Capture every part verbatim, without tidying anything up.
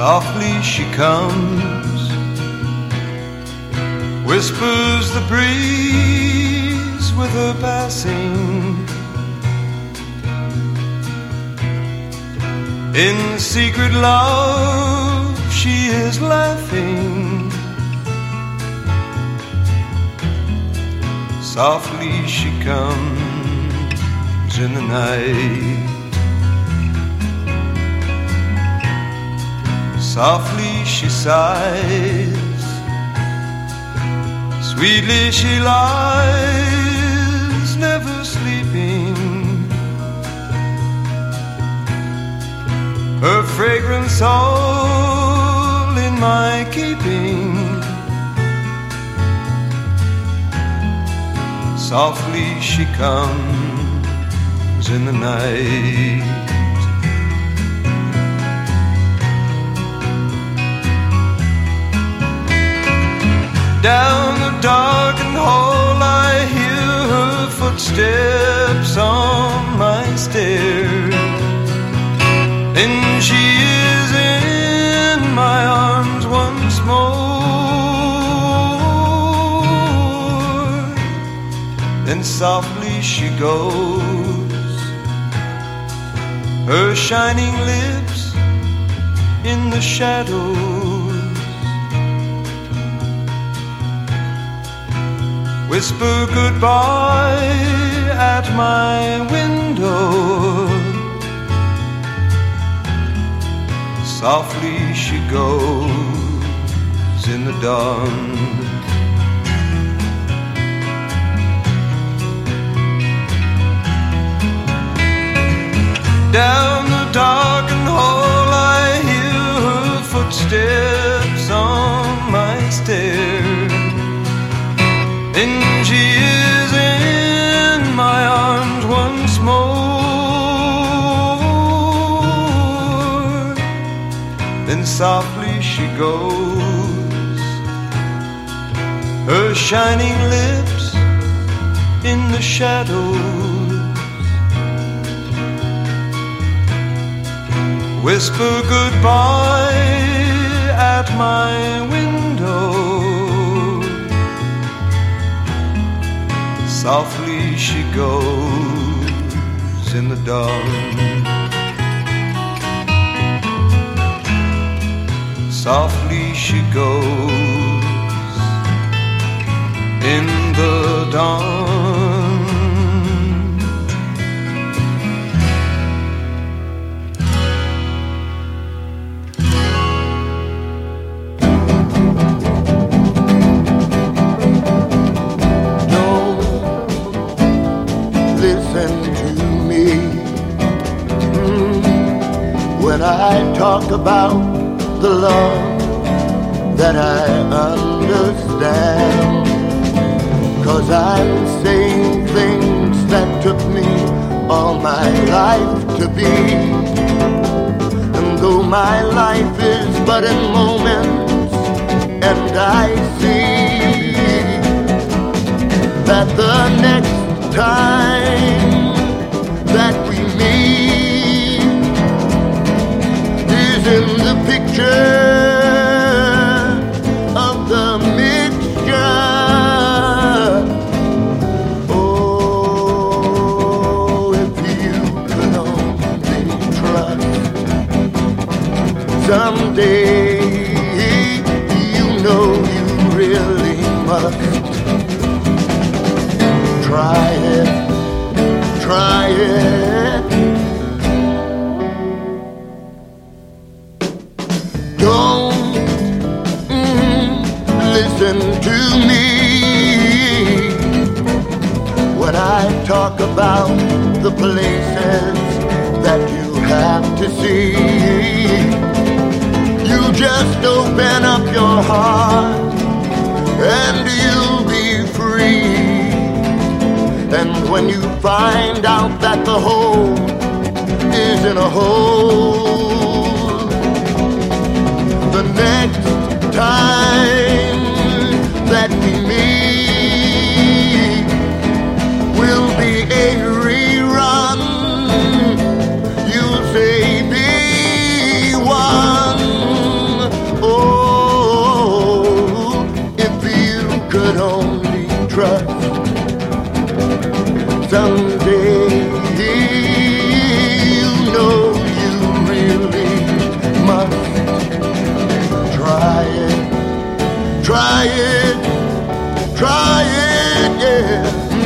Softly she comes, whispers the breeze with her passing. In secret love she is laughing. Softly she comes in the night. Softly she sighs, sweetly she lies, never sleeping. Her fragrance all in my keeping. Softly she comes in the night. Down the darkened hall I hear her footsteps on my stairs. And she is in my arms once more. Then softly she goes, her shining lips in the shadows whisper goodbye at my window. Softly she goes in the dawn. Down the darkened hall I hear her footsteps on my stairs. And she is in my arms once more. Then softly she goes, her shining lips in the shadows whisper goodbye at my window. Softly she goes in the dawn. Softly she goes in the dawn. When I talk about the love that I understand, 'cause I'm saying things that took me all my life to be. And though my life is but in moments, and I see that the next time that we meet is in the picture of the mixture. Oh, if you could only trust, someday you know you really must. Try it, try it. Don't mm, listen to me when I talk about the places that you have to see. You just open up your heart and you'll be free. And when you find out that the hole is in a hole, the next time that we meet will be a rerun. You'll say, be one. someday you know you really must try it, try it, try it, yeah.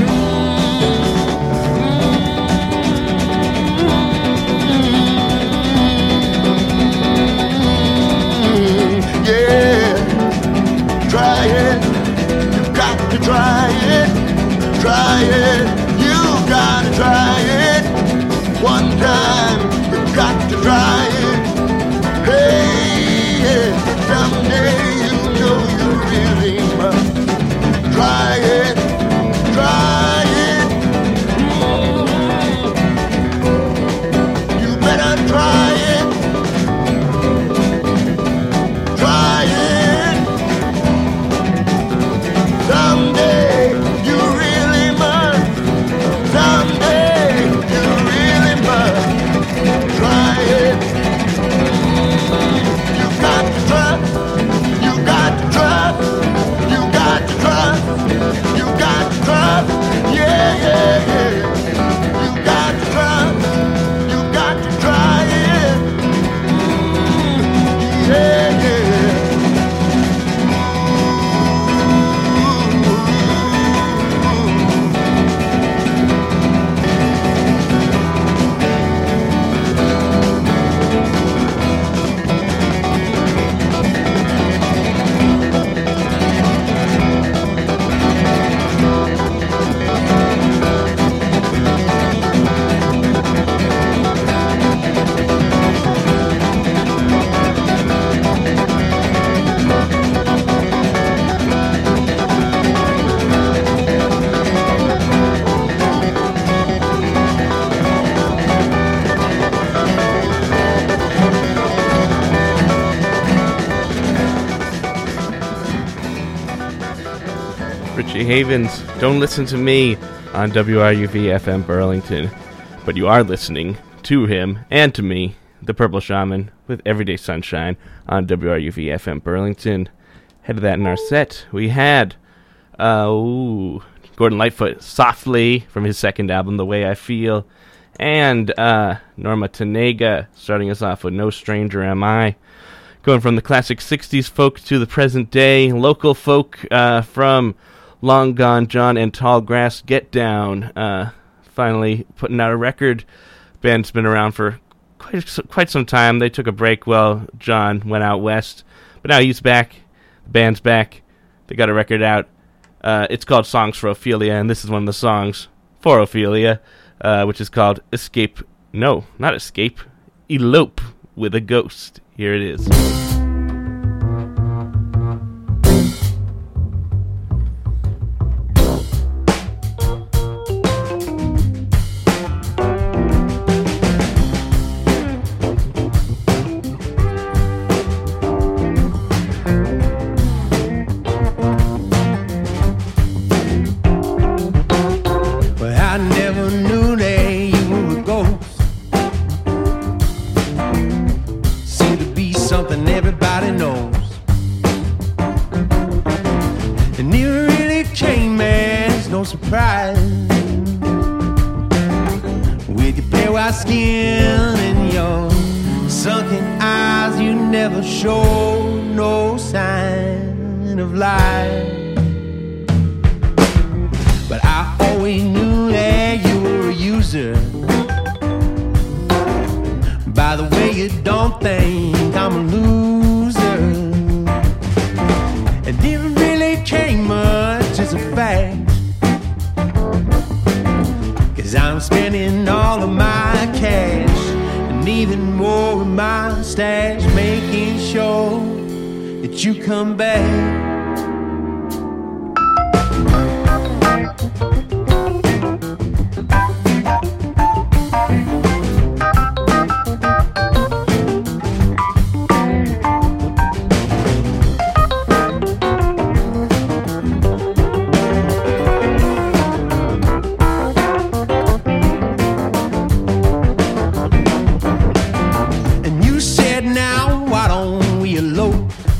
Try it, you got to try it, try it, you gotta try it, one time, you got to try it, hey, yeah, someday you know you really must try it, try it, mm-hmm. You better try it, try it. Someday you really must, someday you really must try it. You got to trust, you got to trust, you got to trust, you got to trust, yeah, yeah, yeah. You got to trust, you got to try it, mm, yeah, yeah. Richie Havens, Don't Listen to Me on W R U V F M Burlington. But you are listening to him and to me, the Purple Shaman, with Everyday Sunshine on W R U V F M Burlington. Head of that in our set, we had uh, ooh, Gordon Lightfoot, Softly, from his second album, The Way I Feel, and uh, Norma Tanega, starting us off with No Stranger Am I. Going from the classic sixties folk to the present day, local folk uh, from Long Gone John and Tallgrass Get Down, uh, finally putting out a record. Band's been around for quite quite some time. They took a break while John went out west, but now he's back. The band's back. They got a record out. Uh, it's called Songs for Ophelia, and this is one of the songs for Ophelia, uh, which is called Escape. No, not Escape. Elope with a Ghost. Here it is.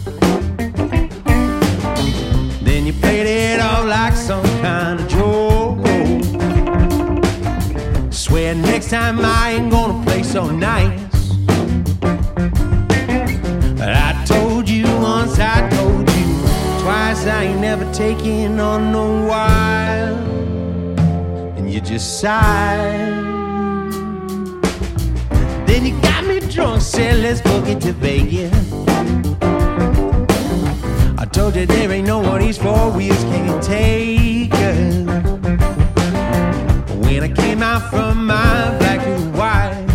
Then you played it off like some kind of joke. never taken on no while, and you just sighed. Then you got me drunk, said let's book it to Vegas. I told you there ain't no one these four wheels can't take us. When I came out from my black and white,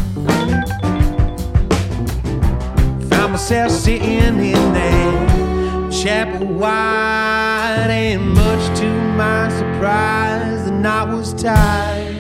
found myself sitting in that Chapel White, and much to my surprise, the night was tight.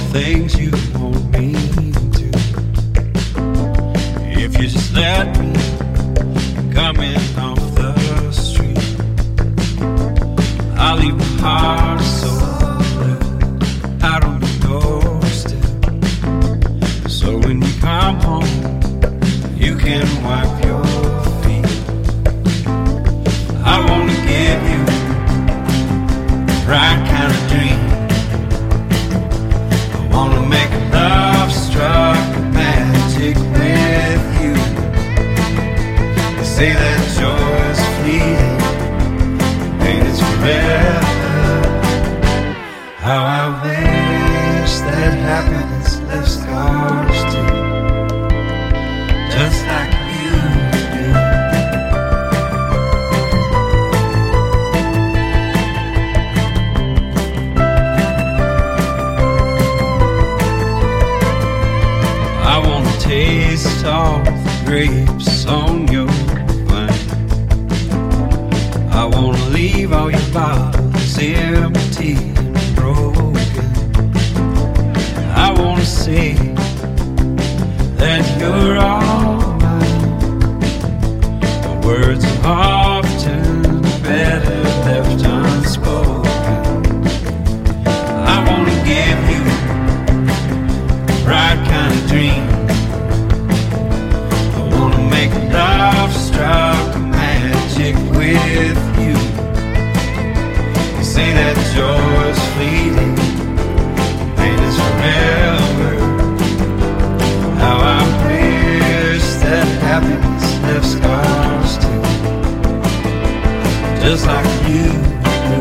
things you want me to. If you just let me come in off the street, I'll leave my heart so blue out on the doorstep. So when you come home, you can wipe your feet. I wanna give you the right kind of dream. I wanna make love struck magic with you. They say that joy is fleeting, pain is forever. How I wish that happiness left scars too, just like you do. I wanna taste all the grapes on your vine. I wanna leave all your bottles empty and broken. I wanna say that you're all mine. The words are often better left unspoken. I wanna give you the right kind of dream. I wanna make love struck magic with you. You say that joy is fleeting, pain is forever. How I wish that happiness left scars too, just like you do.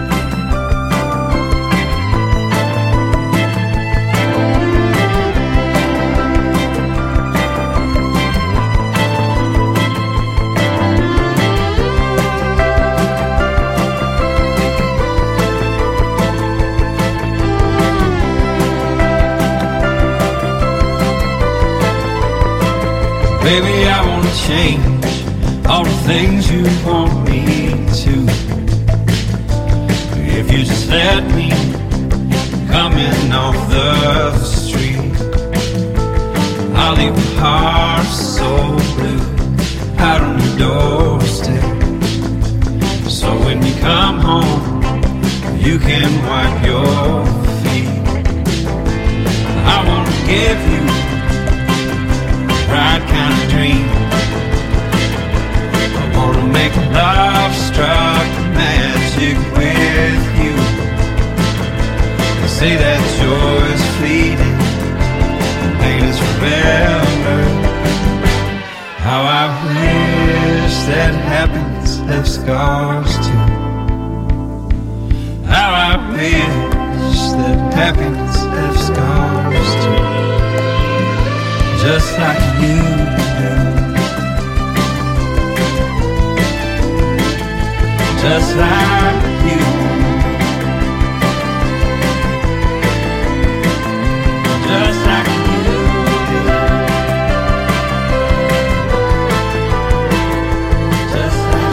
Baby, I wanna change all the things you want me to. If you just let me come in off the street, I'll leave my heart so blue out on the doorstep. So when you come home, you can wipe your feet. I wanna give you right kind of dream. I wanna make love struck magic with you. They say that joy is fleeting, pain is forever. How I wish that happiness left scars too. How I wish that happiness left scars too, just like you do, just like you, just like you do, just like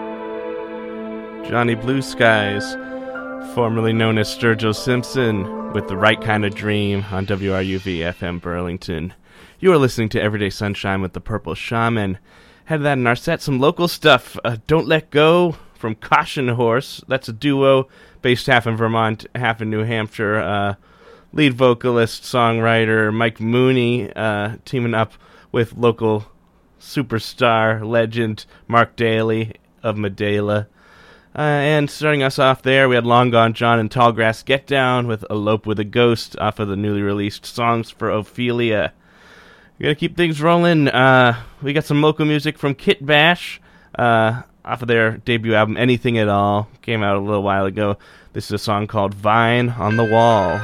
Johnny Blue Skies, formerly known as Sturgill Simpson, with The Right Kind of Dream on W R U V F M Burlington. You are listening to Everyday Sunshine with the Purple Shaman. Had that in our set, some local stuff. Uh, Don't Let Go from Caution Horse. That's a duo based half in Vermont, half in New Hampshire. Uh, lead vocalist, songwriter Mike Mooney uh, teaming up with local superstar legend Mark Daly of Medela. Uh, and starting us off there, we had Long Gone John and Tallgrass Get Down with Elope with a Ghost off of the newly released Songs for Ophelia. We're going to keep things rolling. Uh, we got some local music from Kit Bash uh, off of their debut album, Anything at All. Came out a little while ago. This is a song called Vine on the Wall.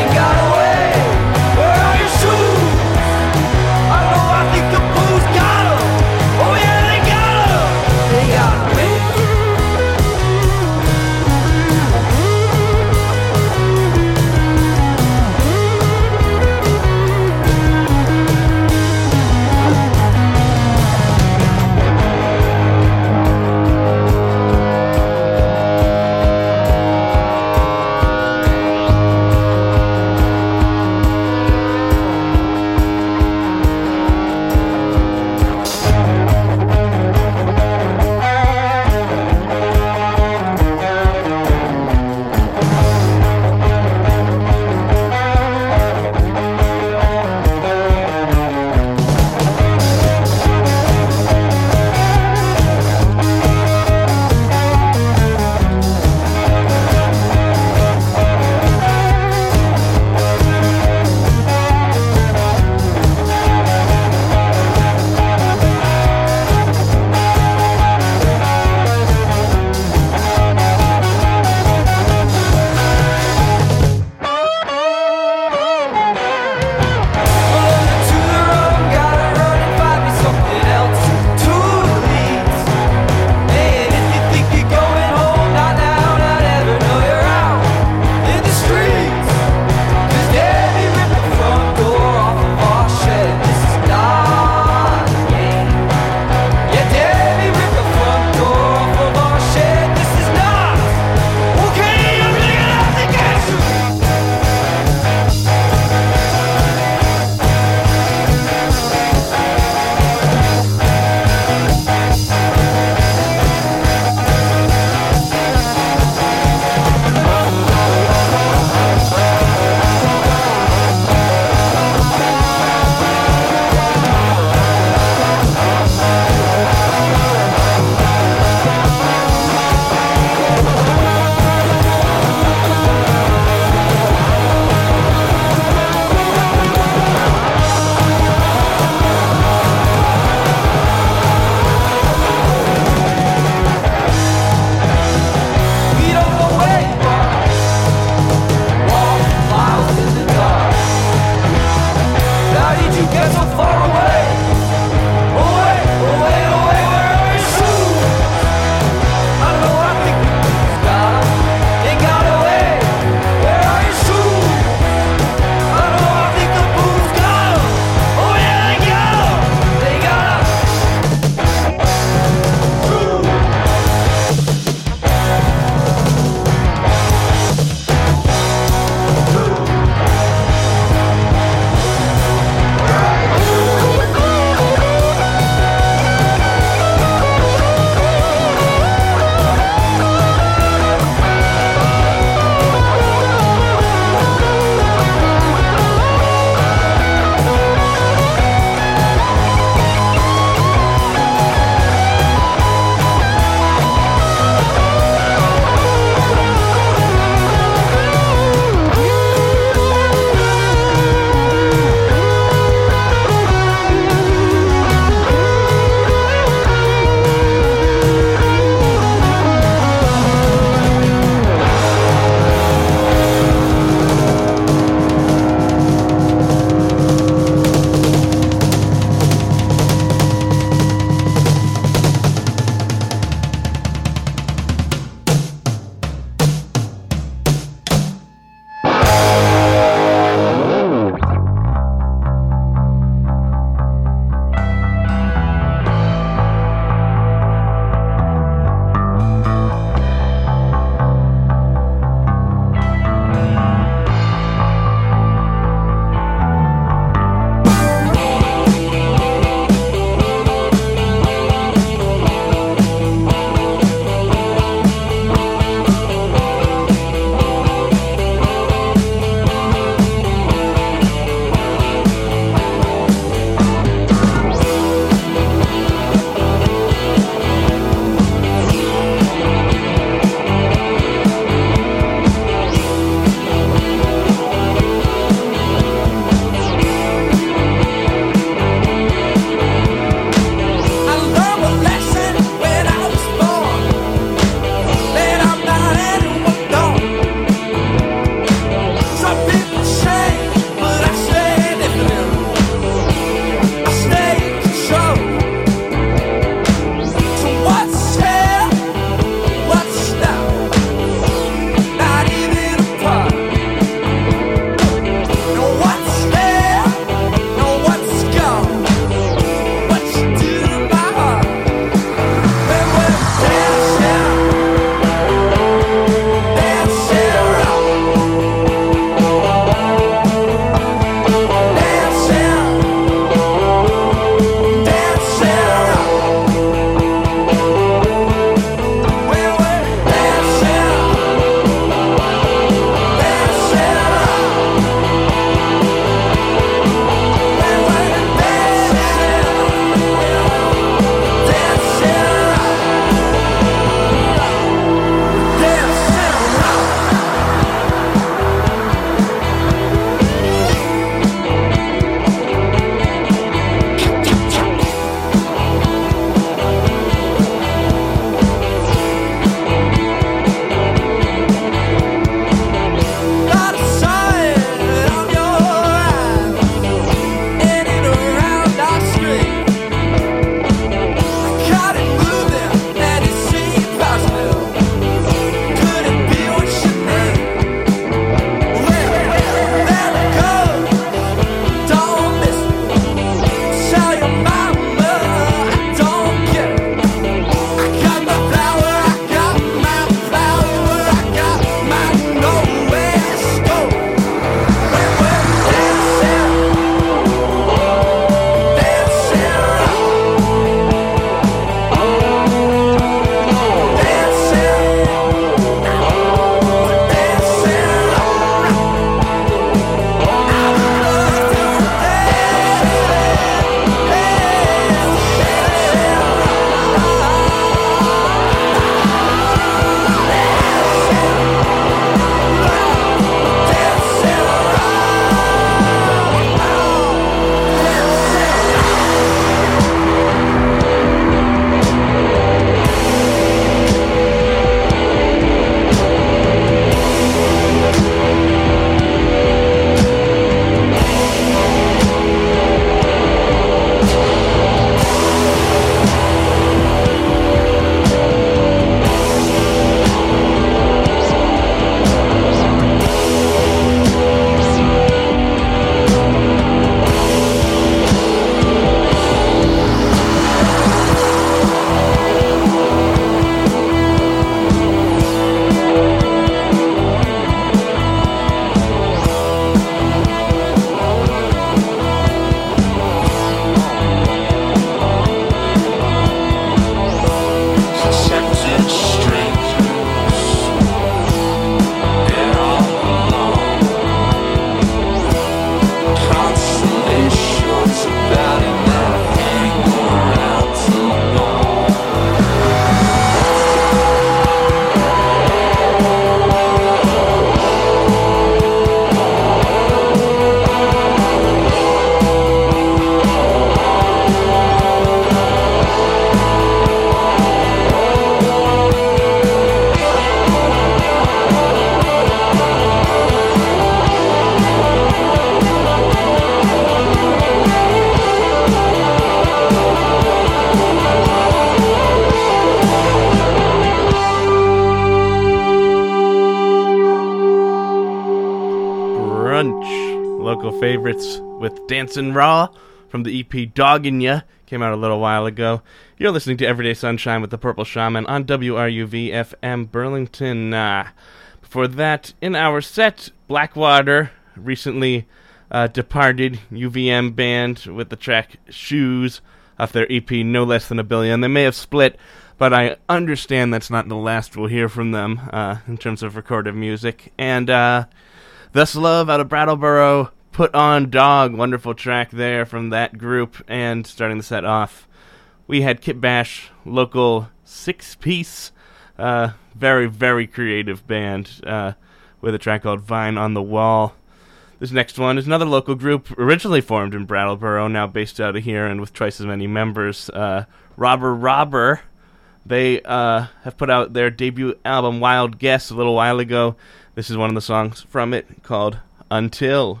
favorites with Dancin' Raw from the E P Doggin' Ya. Came out a little while ago. You're listening to Everyday Sunshine with the Purple Shaman on W R U V F M Burlington. Uh, before that, in our set, Blackwater, recently uh, departed U V M band with the track Shoes off their E P No Less Than a Billion. They may have split, but I understand that's not the last we'll hear from them uh, in terms of recorded music. And uh, Thus Love out of Brattleboro, Put On Dog, wonderful track there from that group. And starting the set off, we had Kit Bash, local six-piece, uh, very, very creative band uh, with a track called Vine on the Wall. This next one is another local group, originally formed in Brattleboro, now based out of here and with twice as many members. Uh, Robber Robber. They uh, have put out their debut album, Wild Guess, a little while ago. This is one of the songs from it called Until.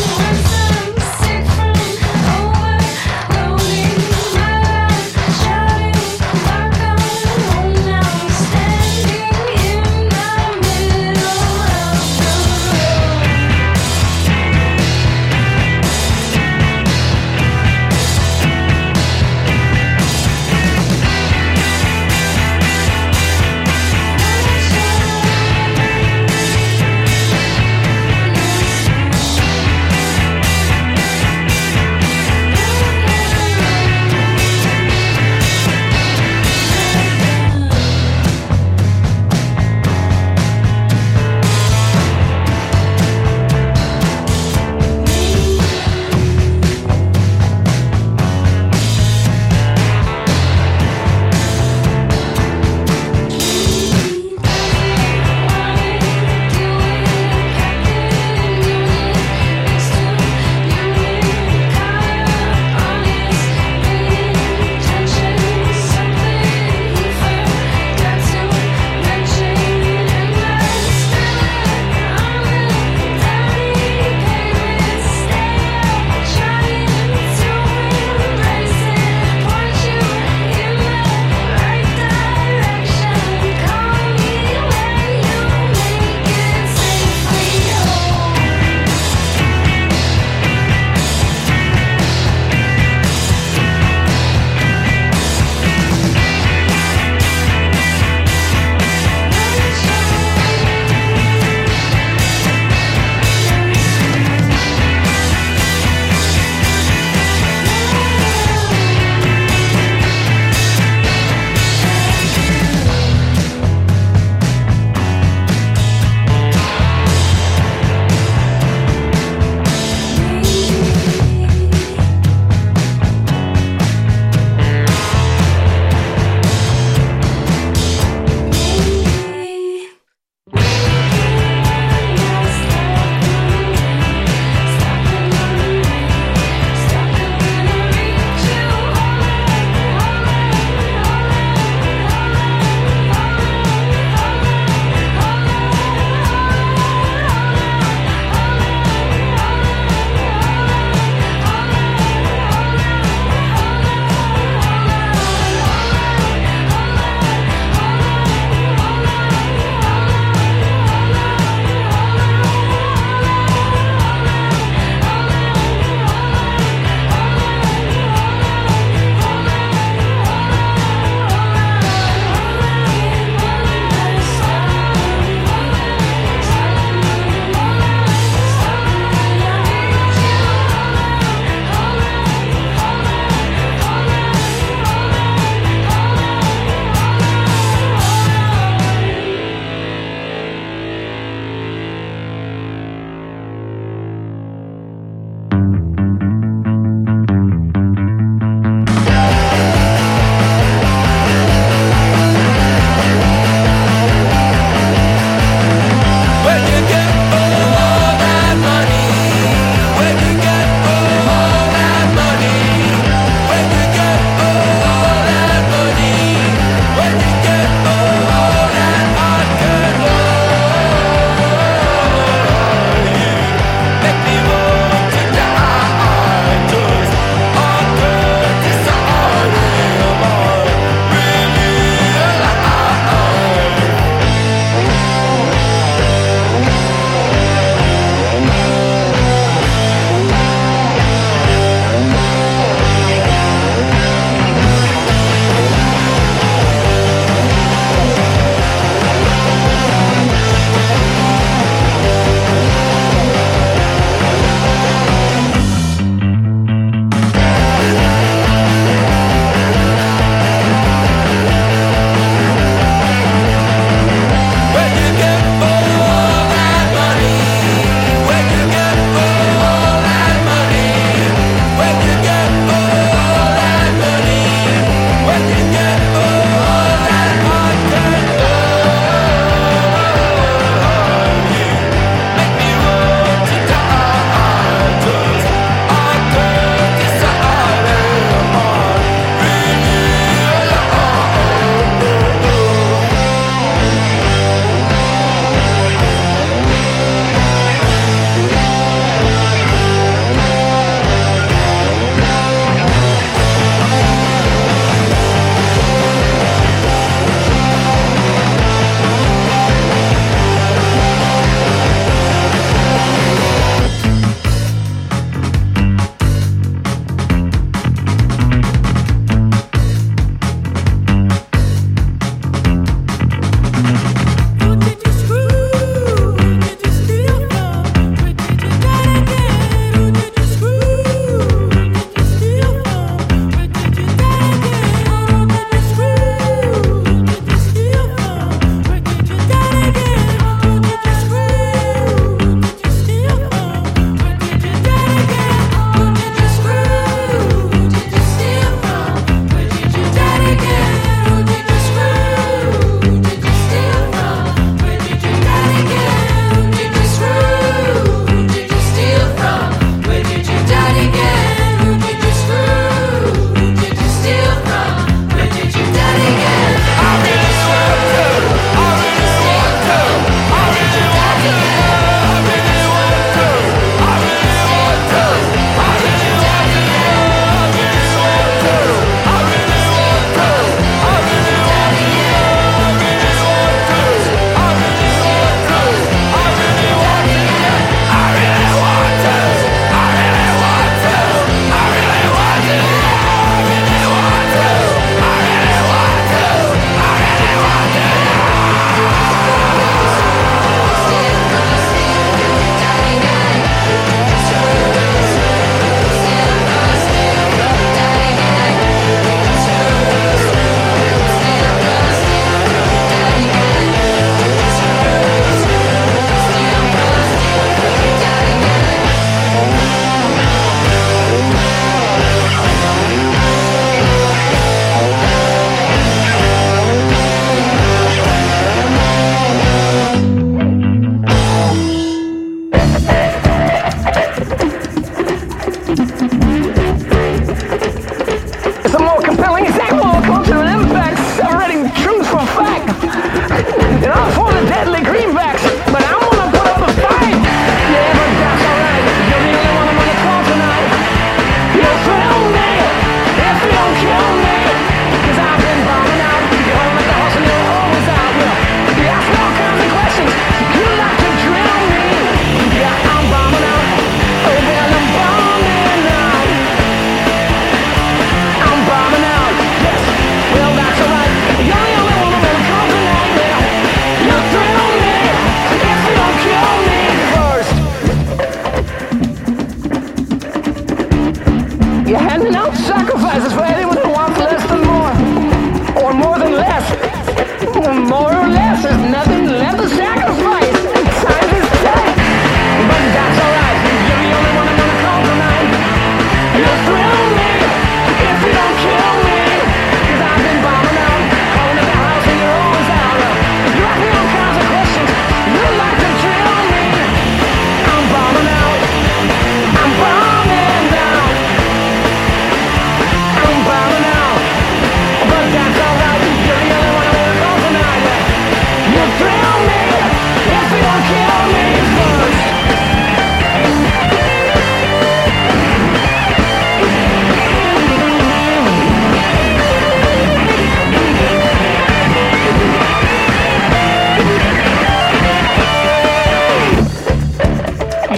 Shut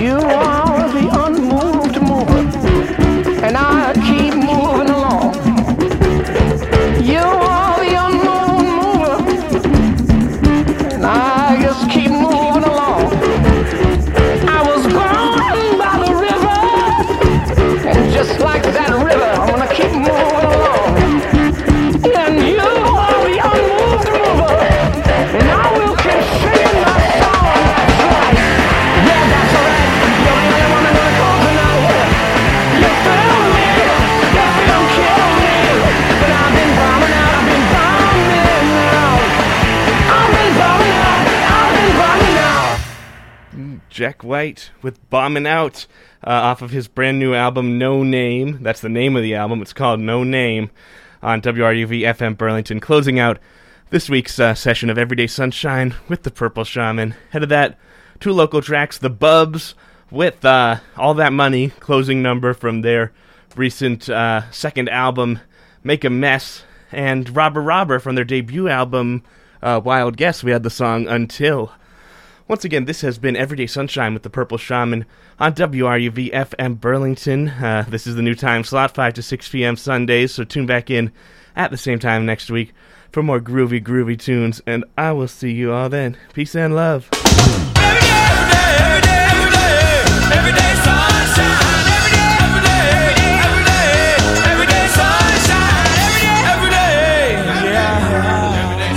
You are the unmoved mover, and I keep moving along. You are the unmoved mover, and I just keep moving along. I was born by the river, and just like that river, I'm gonna keep moving along. And you are the unmoved mover, and I will keep singing my song. That's right. Yeah, that's right. You're the only one I'm gonna call tonight. You feel me, you feel kill me, but I've been bombing out, I've been bombing out. I've been bombing out, I've been bombing out. Jack White with Bombing Out uh, off of his brand new album No Name. That's the name of the album. It's called No Name on W R U V F M Burlington. Closing out this week's uh, session of Everyday Sunshine with the Purple Shaman. Head of that, two local tracks, The Bubs with uh, All That Money, closing number from their recent uh, second album, Make a Mess, and Robber Robber from their debut album, uh, Wild Guess. We had the song Until. Once again, this has been Everyday Sunshine with the Purple Shaman on W R U V F M Burlington. Uh, this is the new time slot, five to six p.m. Sundays, so tune back in at the same time next week for more groovy, groovy tunes, and I will see you all then. Peace and love. Every day, every day, every day, every day sunshine. Every day, every day, every day, every day sunshine. Every day, every day, yeah. Every day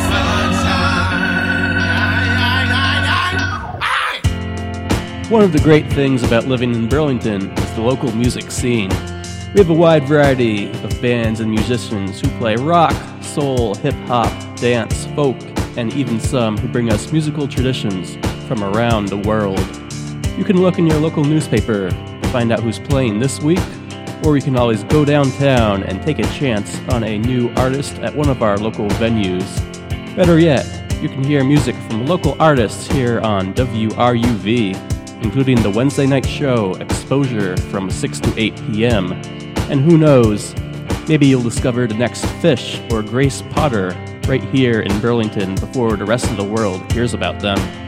sunshine. One of the great things about living in Burlington is the local music scene. We have a wide variety of bands and musicians who play rock, soul, hip-hop, dance, folk, and even some who bring us musical traditions from around the world. You can look in your local newspaper to find out who's playing this week, or you can always go downtown and take a chance on a new artist at one of our local venues. Better yet, you can hear music from local artists here on W R U V, including the Wednesday night show Exposure from six to eight p.m. And who knows, maybe you'll discover the next Fish or Grace Potter right here in Burlington before the rest of the world hears about them.